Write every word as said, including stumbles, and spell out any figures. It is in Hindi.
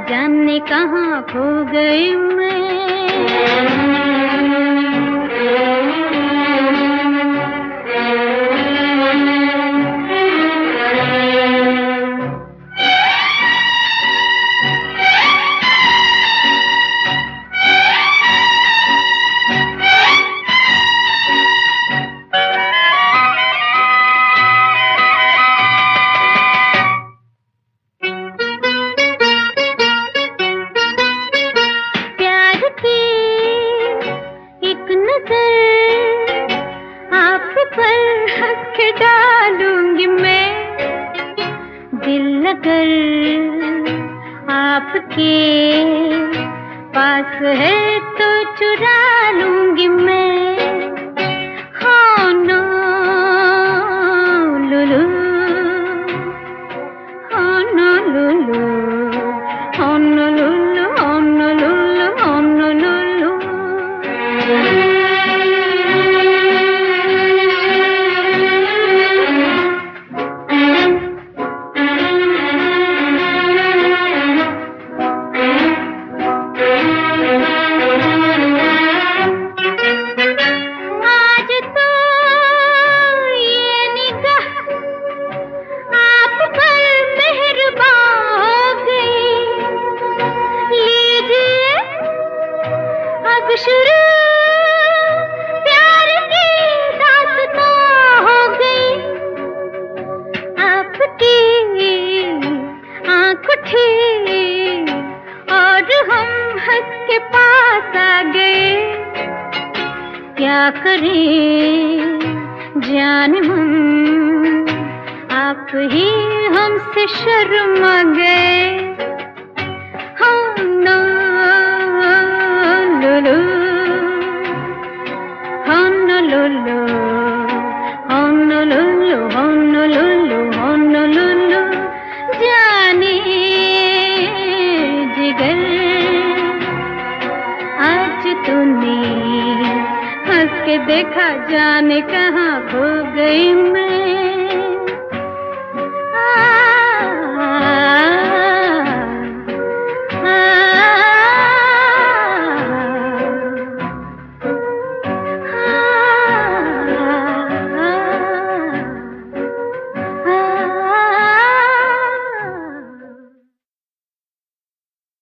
जाने कहाँ खो गई मैं। डालूंगी मैं दिल अगर आपके पास है तो चुरा लूंगी मैं। हाँ ना लुलू, हाँ ना लुलू, हाँ ना लुलू, हाँ ना लुलू, हाँ ना लुलू। शुरू प्यार की दास्तां हो गई, आपकी आँख उठी और हम हंस के पास आ गए। क्या करें जाने हम, आप ही हमसे शर्मा गए। हम ना Honolulu, Honolulu, Honolulu, Honolulu, जाने जिगर आज तूने हंस के देखा, जाने कहाँ खो गई मैं।